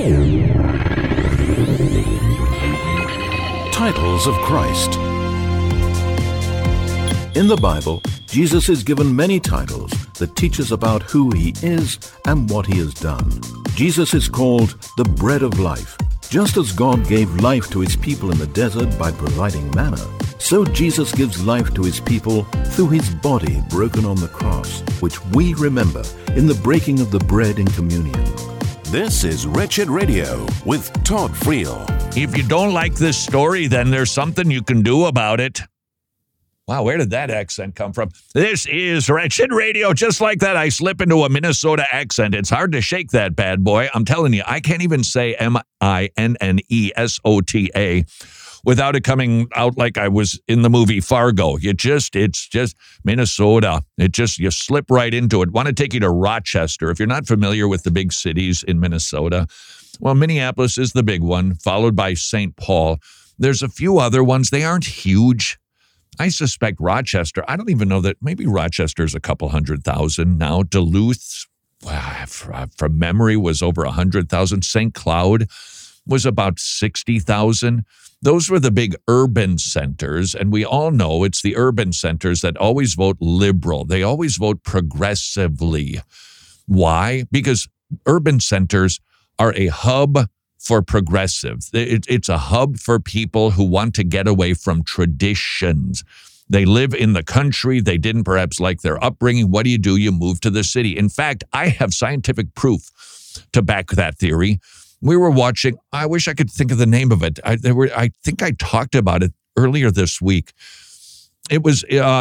Titles of Christ. In the Bible, Jesus is given many titles that teach us about who he is and what he has done. Jesus is called the bread of life. Just as God gave life to his people in the desert by providing manna, so Jesus gives life to his people through his body broken on the cross, which we remember in the breaking of the bread in communion. This is Wretched Radio with Todd Friel. If you don't like this story, then there's something you can do about it. Wow, where did that accent come from? This is Wretched Radio. Just like that, I slip into a Minnesota accent. It's hard to shake that bad boy. I'm telling you, I can't even say Minnesota without it coming out like I was in the movie Fargo. It's just Minnesota. You slip right into it. Want to take you to Rochester. If you're not familiar with the big cities in Minnesota, well, Minneapolis is the big one, followed by St. Paul. There's a few other ones. They aren't huge. I suspect Rochester, I don't even know that, maybe Rochester's a couple 100,000 now. Duluth, from memory, was over 100,000. St. Cloud was about 60,000. Those were the big urban centers, and we all know it's the urban centers that always vote liberal. They always vote progressively. Why? Because urban centers are a hub for progressives. It's a hub for people who want to get away from traditions. They live in the country. They didn't perhaps like their upbringing. What do? You move to the city. In fact, I have scientific proof to back that theory. We were watching, I wish I could think of the name of it. I think I talked about it earlier this week. It was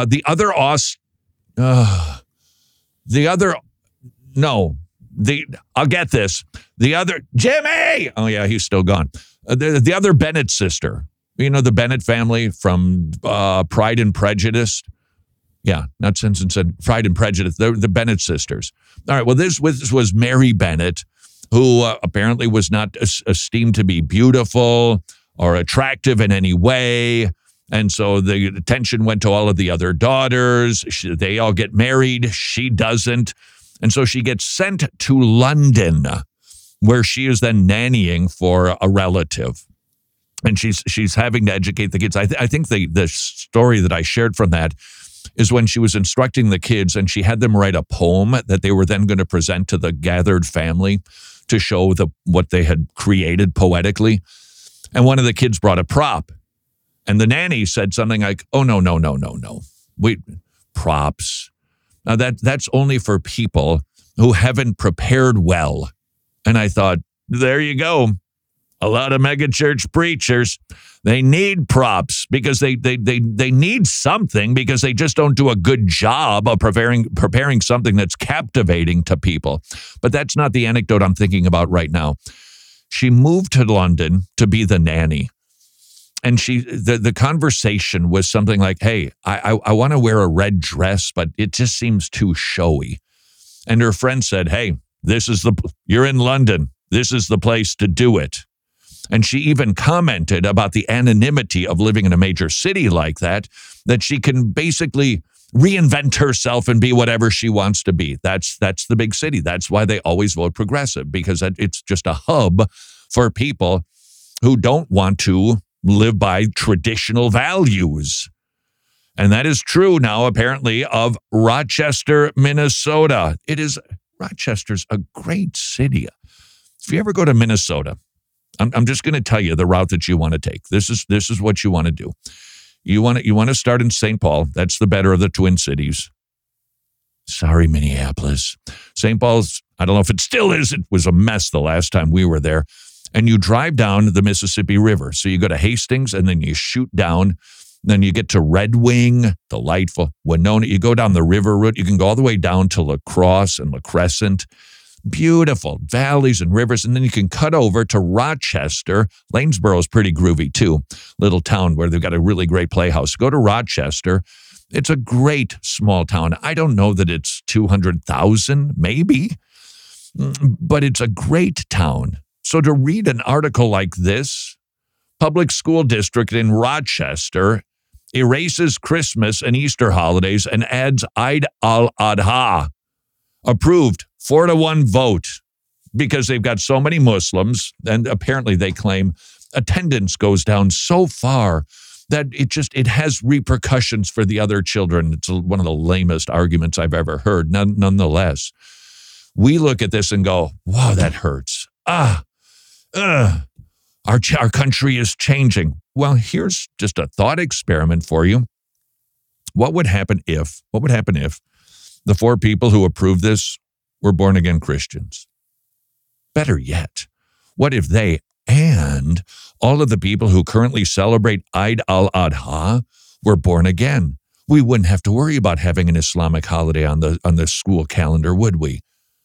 I'll get this. The other, Jimmy! Oh, yeah, he's still gone. The other Bennett sister. You know, the Bennett family from Pride and Prejudice? Yeah, not Sense and Sense, Pride and Prejudice. The Bennett sisters. All right, well, this was Mary Bennett, who apparently was not esteemed to be beautiful or attractive in any way. And so the attention went to all of the other daughters. They all get married. She doesn't. And so she gets sent to London, where she is then nannying for a relative. And she's having to educate the kids. I think the story that I shared from that is when she was instructing the kids and she had them write a poem that they were then going to present to the gathered family to show what they had created poetically. And one of the kids brought a prop. And the nanny said something like, oh, no. Wait, props. Now, that's only for people who haven't prepared well. And I thought, there you go. A lot of megachurch preachers, they need props because they need something because they just don't do a good job of preparing something that's captivating to people. But that's not the anecdote I'm thinking about right now. She moved to London to be the nanny. And the conversation was something like, hey, I want to wear a red dress, but it just seems too showy. And her friend said, hey, you're in London. This is the place to do it. And she even commented about the anonymity of living in a major city like that she can basically reinvent herself and be whatever she wants to be. That's the big city. That's why they always vote progressive, because it's just a hub for people who don't want to live by traditional values. And that is true now, apparently, of Rochester, Minnesota. Rochester's a great city. If you ever go to Minnesota, I'm just going to tell you the route that you want to take. This is what you want to do. You want to start in St. Paul. That's the better of the Twin Cities. Sorry, Minneapolis. St. Paul's, I don't know if it still is. It was a mess the last time we were there. And you drive down the Mississippi River. So you go to Hastings and then you shoot down. Then you get to Red Wing, delightful. Winona, you go down the river route. You can go all the way down to La Crosse and La Crescent. Beautiful valleys and rivers. And then you can cut over to Rochester. Lanesboro is pretty groovy too. Little town where they've got a really great playhouse. Go to Rochester. It's a great small town. I don't know that it's 200,000, maybe, but it's a great town. So to read an article like this, public school district in Rochester erases Christmas and Easter holidays and adds Eid al-Adha. Approved, 4-1 vote. because they've got so many Muslims, and apparently they claim attendance goes down so far that it has repercussions for the other children. It's one of the lamest arguments I've ever heard. Nonetheless, we look at this and go, wow, that hurts. Our country is changing. Well, here's just a thought experiment for you. What would happen if the 4 people who approved this were born again Christians? Better yet, what if they and all of the people who currently celebrate Eid al-Adha were born again? We wouldn't have to worry about having an Islamic holiday on the school calendar, would we?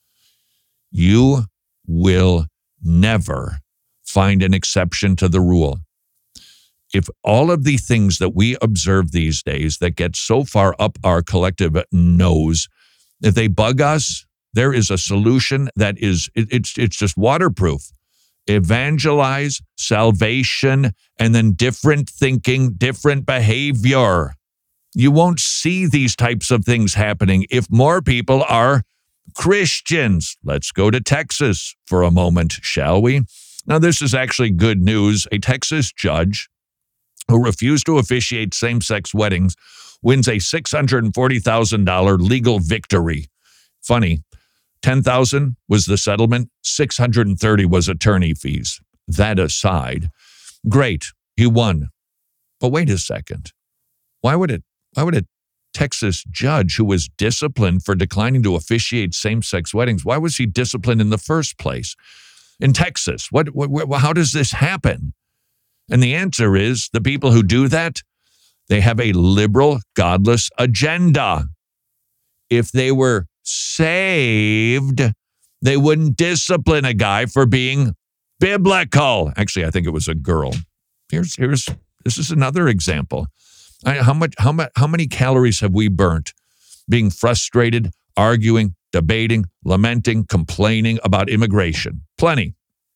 You will never find an exception to the rule. If all of the things that we observe these days that get so far up our collective nose, if they bug us, there is a solution that is, it's just waterproof. Evangelize, salvation, and then different thinking, different behavior. You won't see these types of things happening if more people are Christians. Let's go to Texas for a moment, shall we? Now, this is actually good news. A Texas judge who refused to officiate same-sex weddings wins a $640,000 legal victory. Funny. $10,000 was the settlement, $630 was attorney fees. That aside, great, he won. But wait a second. Why would a Texas judge who was disciplined for declining to officiate same-sex weddings, why was he disciplined in the first place? In Texas, how does this happen? And the answer is the people who do that, they have a liberal, godless agenda. If they were saved, they wouldn't discipline a guy for being biblical. Actually, I think it was a girl. This is another example. How many calories have we burnt being frustrated, arguing, debating, lamenting, complaining about immigration? Plenty.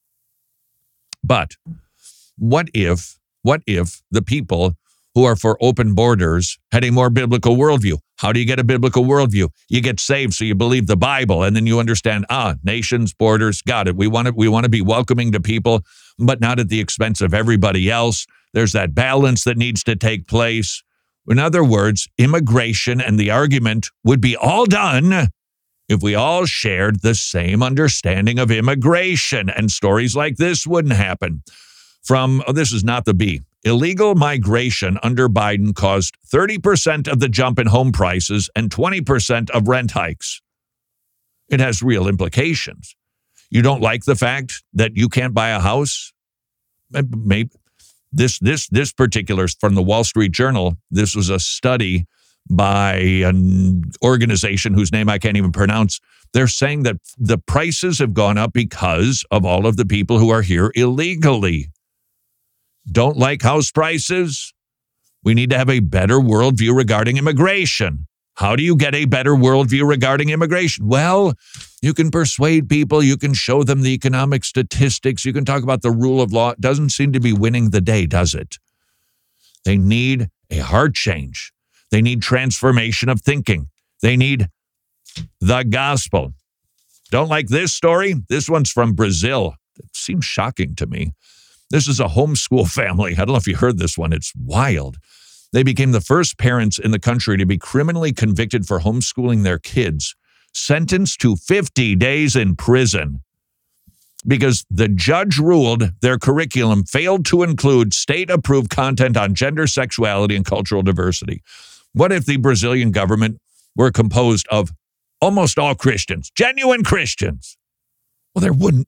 But what if the people who are for open borders had a more biblical worldview? How do you get a biblical worldview? You get saved so you believe the Bible, and then you understand, nations, borders, got it. We want to be welcoming to people, but not at the expense of everybody else. There's that balance that needs to take place. In other words, immigration and the argument would be all done if we all shared the same understanding of immigration, and stories like this wouldn't happen. This is not the B. Illegal migration under Biden caused 30% of the jump in home prices and 20% of rent hikes. It has real implications. You don't like the fact that you can't buy a house? Maybe this particular from the Wall Street Journal. This was a study by an organization whose name I can't even pronounce. They're saying that the prices have gone up because of all of the people who are here illegally. Don't like house prices? We need to have a better worldview regarding immigration. How do you get a better worldview regarding immigration? Well, you can persuade people. You can show them the economic statistics. You can talk about the rule of law. It doesn't seem to be winning the day, does it? They need a heart change. They need transformation of thinking. They need the gospel. Don't like this story? This one's from Brazil. It seems shocking to me. This is a homeschool family. I don't know if you heard this one. It's wild. They became the first parents in the country to be criminally convicted for homeschooling their kids, sentenced to 50 days in prison because the judge ruled their curriculum failed to include state-approved content on gender, sexuality, and cultural diversity. What if the Brazilian government were composed of almost all Christians, genuine Christians? Well, there wouldn't.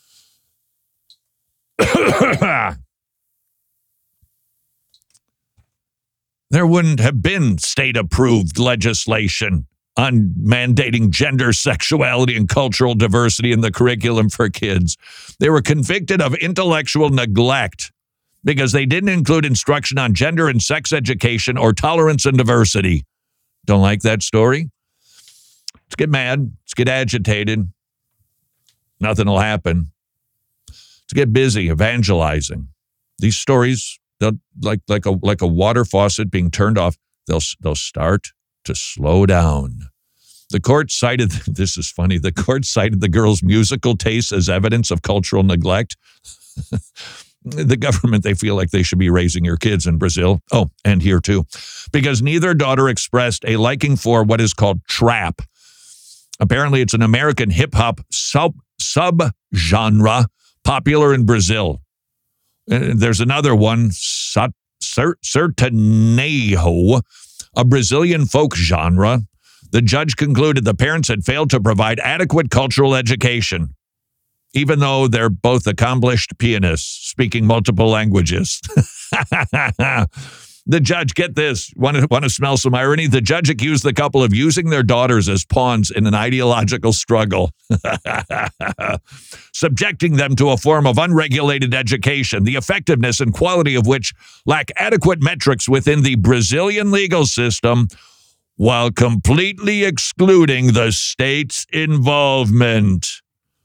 There wouldn't have been state-approved legislation on mandating gender, sexuality, and cultural diversity in the curriculum for kids. They were convicted of intellectual neglect because they didn't include instruction on gender and sex education or tolerance and diversity. Don't like that story? Let's get mad. Let's get agitated. Nothing will happen. Let's get busy evangelizing. These stories, like a water faucet being turned off, they'll start to slow down. The court cited, this is funny, the court cited the girl's musical tastes as evidence of cultural neglect. The government, they feel like they should be raising your kids in Brazil. Oh, and here too. Because neither daughter expressed a liking for what is called trap. Apparently, it's an American hip-hop sub-genre popular in Brazil. There's another one, sertanejo, a Brazilian folk genre. The judge concluded the parents had failed to provide adequate cultural education, even though they're both accomplished pianists speaking multiple languages. The judge, get this, want to smell some irony? The judge accused the couple of using their daughters as pawns in an ideological struggle, subjecting them to a form of unregulated education, the effectiveness and quality of which lack adequate metrics within the Brazilian legal system, while completely excluding the state's involvement.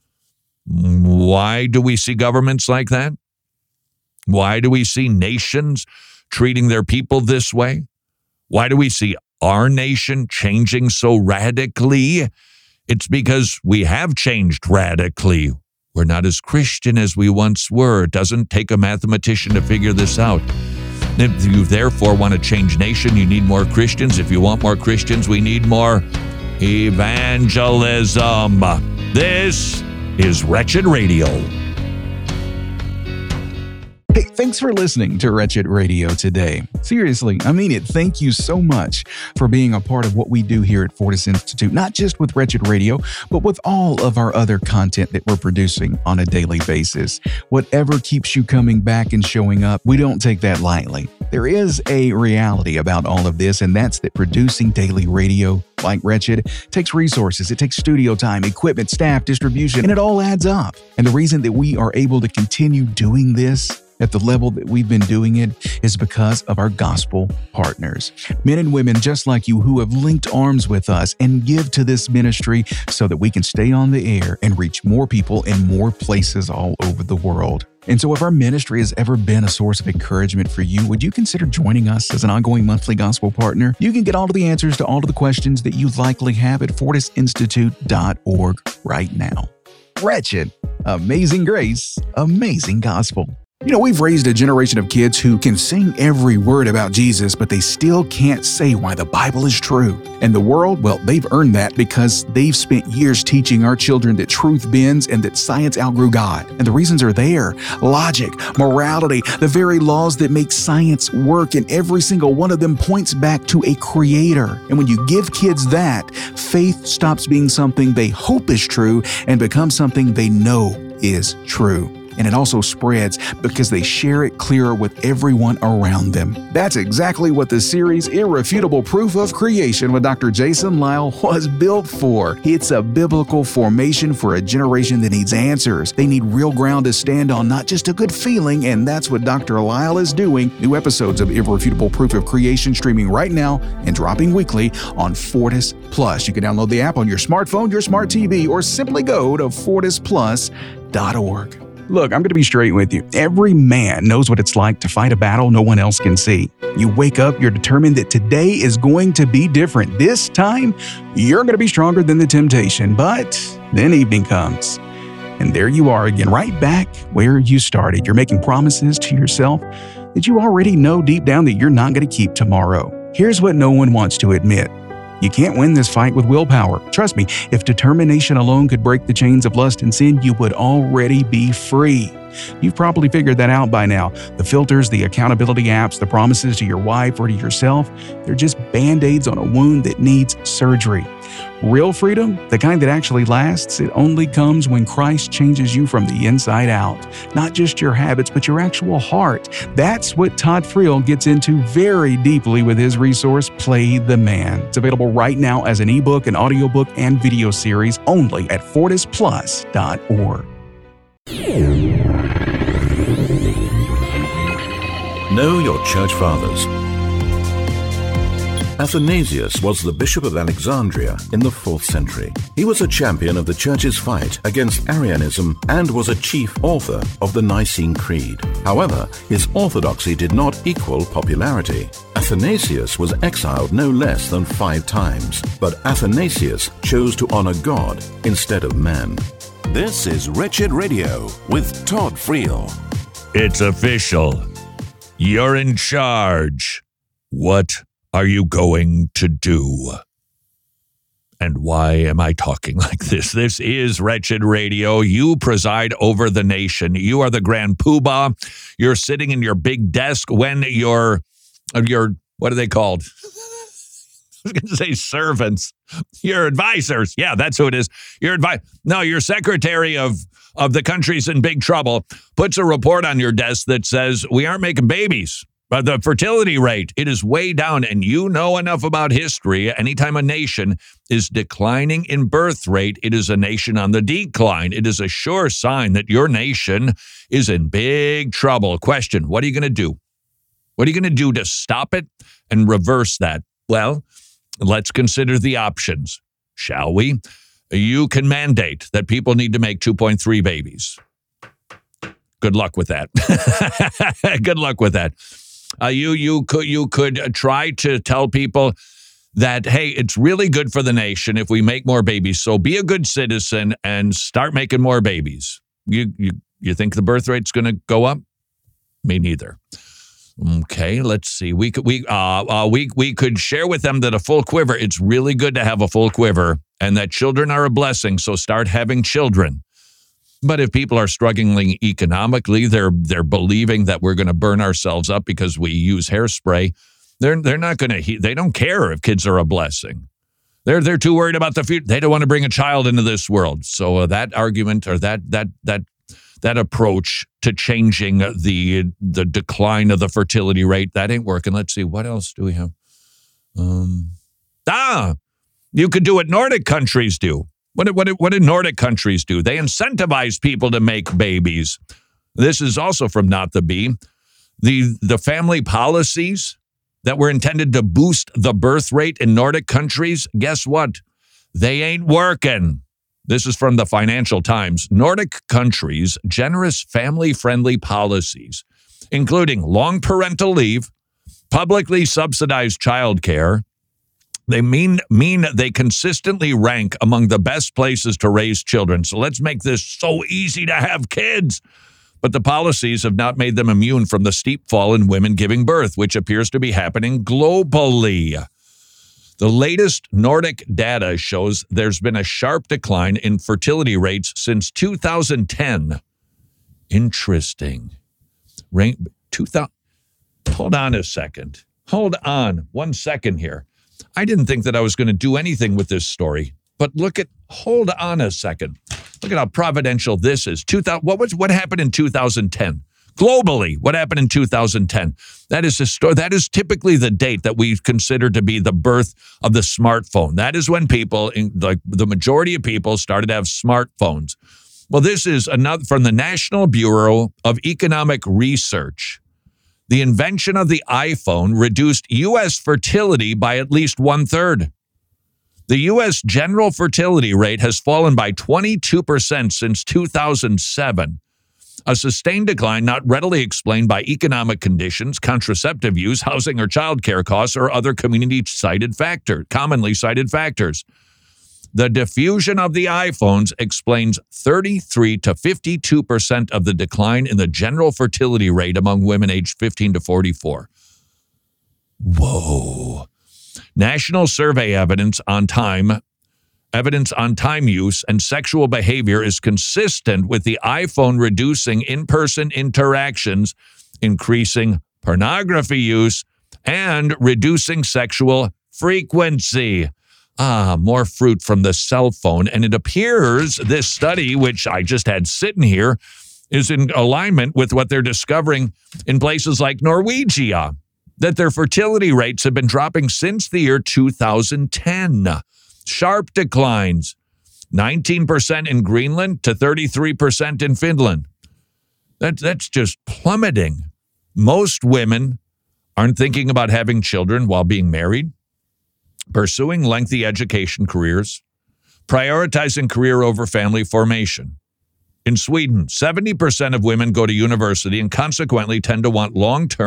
Why do we see governments like that? Why do we see nations treating their people this way? Why do we see our nation changing so radically? It's because we have changed radically. We're not as Christian as we once were. It doesn't take a mathematician to figure this out. If you therefore want to change nation, you need more Christians. If you want more Christians, we need more evangelism. This is Wretched Radio. Hey, thanks for listening to Wretched Radio today. Seriously, I mean it. Thank you so much for being a part of what we do here at Fortis Institute, not just with Wretched Radio, but with all of our other content that we're producing on a daily basis. Whatever keeps you coming back and showing up, we don't take that lightly. There is a reality about all of this, and that's that producing daily radio like Wretched takes resources, it takes studio time, equipment, staff, distribution, and it all adds up. And the reason that we are able to continue doing this at the level that we've been doing it is because of our gospel partners. Men and women just like you who have linked arms with us and give to this ministry so that we can stay on the air and reach more people in more places all over the world. And so if our ministry has ever been a source of encouragement for you, would you consider joining us as an ongoing monthly gospel partner? You can get all of the answers to all of the questions that you likely have at fortisinstitute.org right now. Wretched, amazing grace, amazing gospel. You know, we've raised a generation of kids who can sing every word about Jesus, but they still can't say why the Bible is true. And the world, well, they've earned that because they've spent years teaching our children that truth bends and that science outgrew God. And the reasons are there. Logic, morality, the very laws that make science work, and every single one of them points back to a creator. And when you give kids that, faith stops being something they hope is true and becomes something they know is true. And it also spreads because they share it clearer with everyone around them. That's exactly what the series Irrefutable Proof of Creation with Dr. Jason Lisle was built for. It's a biblical formation for a generation that needs answers. They need real ground to stand on, not just a good feeling, and that's what Dr. Lisle is doing. New episodes of Irrefutable Proof of Creation streaming right now and dropping weekly on Fortis Plus. You can download the app on your smartphone, your smart TV, or simply go to fortisplus.org. Look, I'm going to be straight with you. Every man knows what it's like to fight a battle no one else can see. You wake up, you're determined that today is going to be different. This time, you're going to be stronger than the temptation. But then evening comes, and there you are again, right back where you started. You're making promises to yourself that you already know deep down that you're not going to keep tomorrow. Here's what no one wants to admit. You can't win this fight with willpower. Trust me, if determination alone could break the chains of lust and sin, you would already be free. You've probably figured that out by now. The filters, the accountability apps, the promises to your wife or to yourself, they're just band-aids on a wound that needs surgery. Real freedom, the kind that actually lasts, it only comes when Christ changes you from the inside out. Not just your habits, but your actual heart. That's what Todd Friel gets into very deeply with his resource, Play the Man. It's available right now as an ebook, an audiobook, and video series only at fortisplus.org. Know your church fathers. Athanasius was the Bishop of Alexandria in the 4th century. He was a champion of the Church's fight against Arianism and was a chief author of the Nicene Creed. However, his orthodoxy did not equal popularity. Athanasius was exiled no less than 5 times, but Athanasius chose to honor God instead of men. This is Wretched Radio with Todd Friel. It's official. You're in charge. What are you going to do? And why am I talking like this? This is Wretched Radio. You preside over the nation. You are the grand poobah. You're sitting in your big desk when your what are they called? I was going to say servants. Your advisors. Yeah, that's who it is. Your secretary of the country's in big trouble puts a report on your desk that says we aren't making babies. But the fertility rate, it is way down, and you know enough about history. Anytime a nation is declining in birth rate, it is a nation on the decline. It is a sure sign that your nation is in big trouble. Question, what are you going to do? What are you going to do to stop it and reverse that? Well, let's consider the options, shall we? You can mandate that people need to make 2.3 babies. Good luck with that. Good luck with that. You could try to tell people that, hey, it's really good for the nation if we make more babies. So be a good citizen and start making more babies. You think the birth rate's going to go up? Me neither. Okay, let's see. We could share with them that a full quiver. It's really good to have a full quiver, and that children are a blessing. So start having children. But if people are struggling economically, they're believing that we're going to burn ourselves up because we use hairspray. They're not going to. They don't care if kids are a blessing. They're too worried about the future. They don't want to bring a child into this world. So that argument or that approach to changing the decline of the fertility rate, that ain't working. Let's see, what else do we have? You could do what Nordic countries do. What did Nordic countries do? They incentivize people to make babies. This is also from Not the Bee. The family policies that were intended to boost the birth rate in Nordic countries, guess what? They ain't working. This is from the Financial Times. Nordic countries' generous family-friendly policies, including long parental leave, publicly subsidized childcare, they mean they consistently rank among the best places to raise children. So let's make this so easy to have kids. But the policies have not made them immune from the steep fall in women giving birth, which appears to be happening globally. The latest Nordic data shows there's been a sharp decline in fertility rates since 2010. Interesting. Hold on a second. Hold on 1 second here. I didn't think that I was going to do anything with this story, but hold on a second. Look at how providential this is. What happened in 2010? Globally, what happened in 2010? That is typically the date that we consider to be the birth of the smartphone. That is when people, like the majority of people, started to have smartphones. Well, this is another from the National Bureau of Economic Research. The invention of the iPhone reduced U.S. fertility by at least 1/3. The U.S. general fertility rate has fallen by 22% since 2007. A sustained decline not readily explained by economic conditions, contraceptive use, housing or child care costs, or other commonly cited factors. The diffusion of the iPhones explains 33 to 52% of the decline in the general fertility rate among women aged 15 to 44. Whoa. National survey evidence on time use and sexual behavior is consistent with the iPhone reducing in-person interactions, increasing pornography use, and reducing sexual frequency. More fruit from the cell phone. And it appears this study, which I just had sitting here, is in alignment with what they're discovering in places like Norwegia, that their fertility rates have been dropping since the year 2010. Sharp declines, 19% in Greenland to 33% in Finland. That's just plummeting. Most women aren't thinking about having children while being married. pursuing lengthy education careers, prioritizing career over family formation. In Sweden, 70% of women go to university and consequently tend to want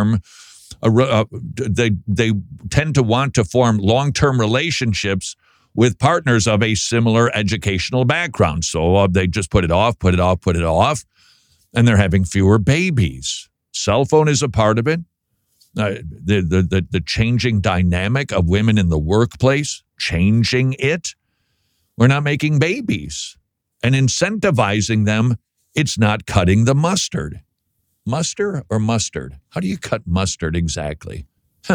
they tend to want to form long-term relationships with partners of a similar educational background. So they just put it off, and they're having fewer babies. Cell phone is a part of it. The changing dynamic of women in the workplace, changing it. We're not making babies. And incentivizing them, it's not cutting the mustard. Mustard or mustard? How do you cut mustard exactly?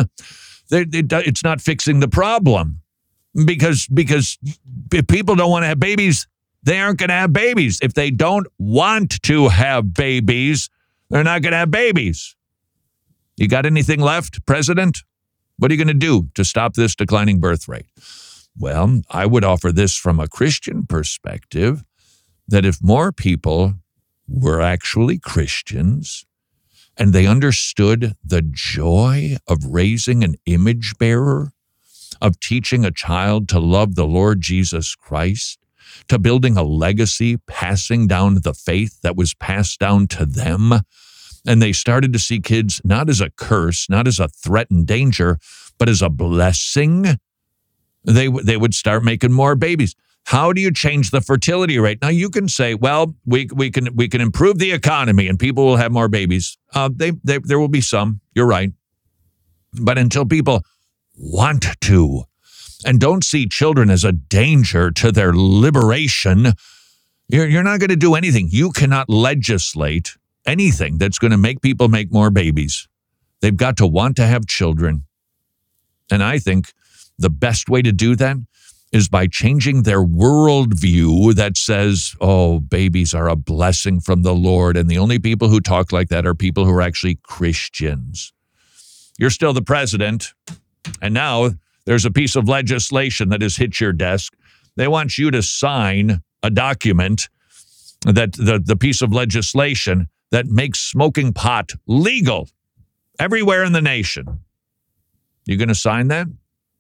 It's not fixing the problem. Because if people don't want to have babies, they aren't going to have babies. If they don't want to have babies, they're not going to have babies. You got anything left, President? What are you going to do to stop this declining birth rate? Well, I would offer this from a Christian perspective, that if more people were actually Christians and they understood the joy of raising an image bearer, of teaching a child to love the Lord Jesus Christ, to building a legacy, passing down the faith that was passed down to them. And they started to see kids not as a curse, not as a threat and danger, but as a blessing. They would start making more babies. How do you change the fertility rate? Now you can say, well, we can improve the economy and people will have more babies. There will be some. You're right. But until people want to and don't see children as a danger to their liberation, you're not going to do anything. You cannot legislate anything that's going to make people make more babies. They've got to want to have children. And I think the best way to do that is by changing their worldview that says, oh, babies are a blessing from the Lord. And the only people who talk like that are people who are actually Christians. You're still the president. And now there's a piece of legislation that has hit your desk. They want you to sign a document, that the piece of legislation that makes smoking pot legal everywhere in the nation. You going to sign that?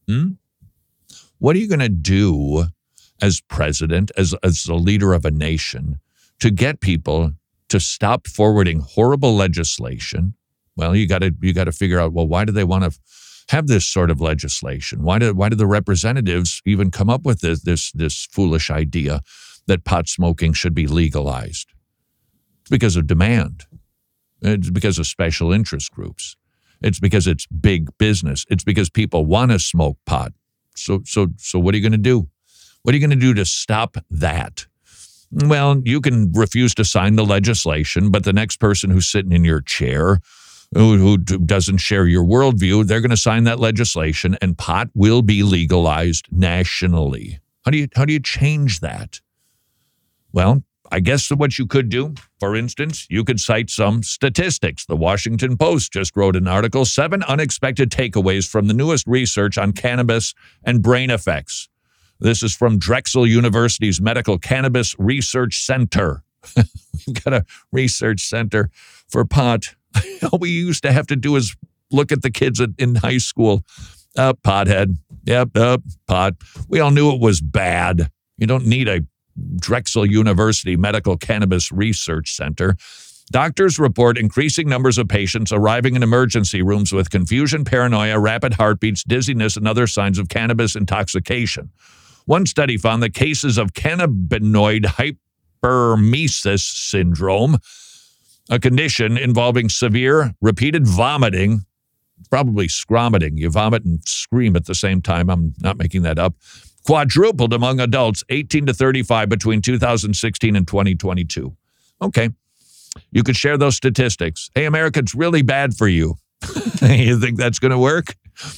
What are you going to do as president, as the leader of a nation, to get people to stop forwarding horrible legislation? Well, you got to figure out, well, why do they want to have this sort of legislation? Why do the representatives even come up with this foolish idea that pot smoking should be legalized? It's because of demand. It's because of special interest groups. It's because it's big business. It's because people want to smoke pot. So what are you going to do? What are you going to do to stop that? Well, you can refuse to sign the legislation, but the next person who's sitting in your chair who doesn't share your worldview, they're going to sign that legislation and pot will be legalized nationally. How do you change that? Well, I guess what you could do, for instance, you could cite some statistics. The Washington Post just wrote an article, 7 unexpected takeaways from the newest research on cannabis and brain effects. This is from Drexel University's Medical Cannabis Research Center. We've got a research center for pot. All we used to have to do is look at the kids in high school. Pothead. Yep, pot. We all knew it was bad. You don't need a Drexel University Medical Cannabis Research Center. Doctors report increasing numbers of patients arriving in emergency rooms with confusion, paranoia, rapid heartbeats, dizziness, and other signs of cannabis intoxication. One study found that cases of cannabinoid hypermesis syndrome, a condition involving severe repeated vomiting, probably scromiting. You vomit and scream at the same time. I'm not making that up. Quadrupled among adults 18 to 35 between 2016 and 2022. Okay. You could share those statistics. Hey, America, it's really bad for you. You think that's going to work?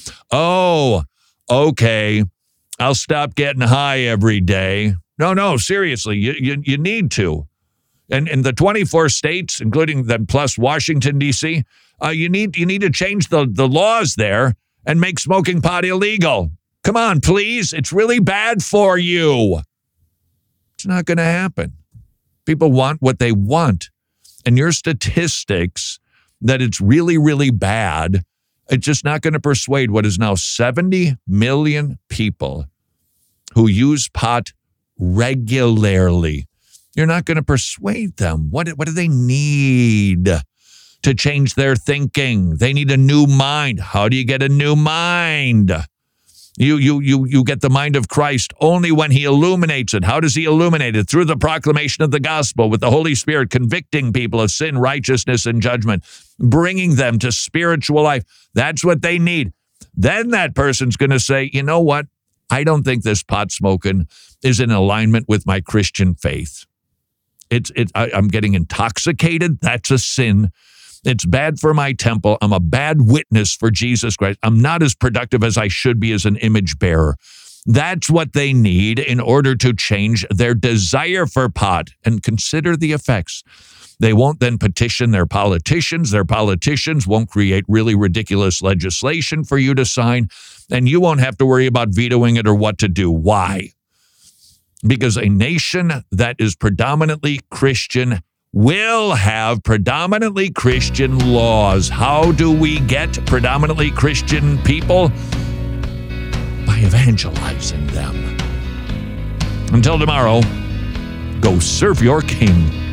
Oh, okay. I'll stop getting high every day. No, seriously, you need to. And in the 24 states, including them plus Washington, D.C., you need to change the laws there and make smoking pot illegal. Come on, please. It's really bad for you. It's not going to happen. People want what they want. And your statistics that it's really, really bad It's just not going to persuade what is now 70 million people who use pot regularly. You're not going to persuade them. What do they need to change their thinking? They need a new mind. How do you get a new mind? You get the mind of Christ only when he illuminates it. How does he illuminate it? Through the proclamation of the gospel, with the Holy Spirit convicting people of sin, righteousness, and judgment, bringing them to spiritual life. That's what they need. Then that person's going to say, you know what? I don't think this pot smoking is in alignment with my Christian faith. I'm getting intoxicated. That's a sin. It's bad for my temple. I'm a bad witness for Jesus Christ. I'm not as productive as I should be as an image bearer. That's what they need in order to change their desire for pot. And consider the effects. They won't then petition their politicians. Their politicians won't create really ridiculous legislation for you to sign. And you won't have to worry about vetoing it or what to do. Why? Because a nation that is predominantly Christian will have predominantly Christian laws. How do we get predominantly Christian people? By evangelizing them. Until tomorrow, go serve your King.